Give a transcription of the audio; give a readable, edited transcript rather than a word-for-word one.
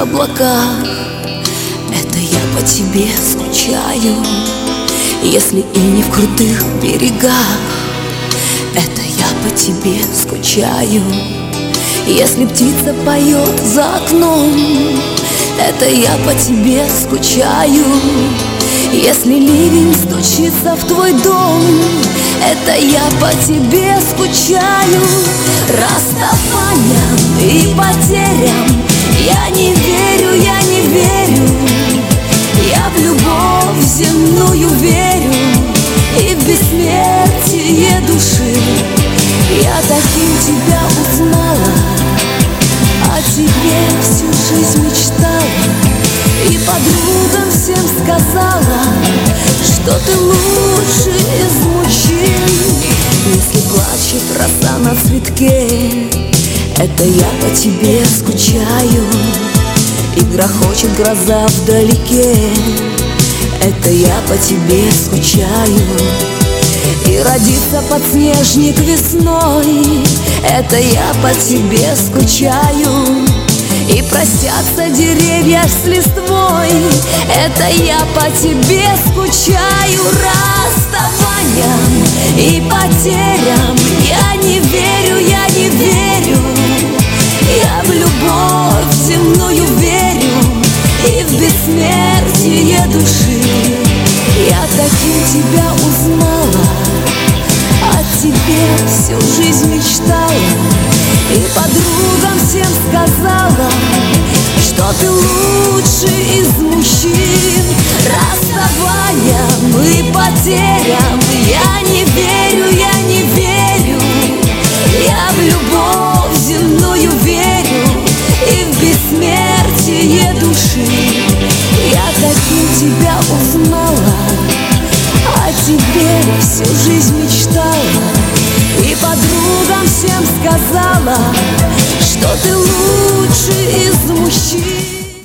облаках. Это я по тебе скучаю, если и не в крутых берегах. Это я по тебе скучаю, если птица поет за окном. Это я по тебе скучаю, если ливень стучится в твой дом. Это я по тебе скучаю. Расставаниям и потерям я не верю, я не верю. Я в любовь земную верю и в бессмертие души. Я таким тебя узнала, о тебе всю жизнь мечтала, и подругам всем сказала, что ты лучший из мужчин. Если плачет роса на цветке, это я по тебе скучаю. И грохочет гроза вдалеке, это я по тебе скучаю. И родится подснежник весной, это я по тебе скучаю. И простятся деревья с листвой, это я по тебе скучаю. Расставаниям и потерям я не верю, я не верю. Я в любовь земную верю и в бессмертие души. Я таким тебя узнала, о тебе всю жизнь мечтала, и подругам всем сказала, что ты лучший из мужчин. Расставаниям и потерям я не верю, я не верю. Я в любовь земную верю и в бессмертие души. Я таким тебя узнала, о тебе всю жизнь мечтала, и подругам всем сказала, что ты лучший из мужчин.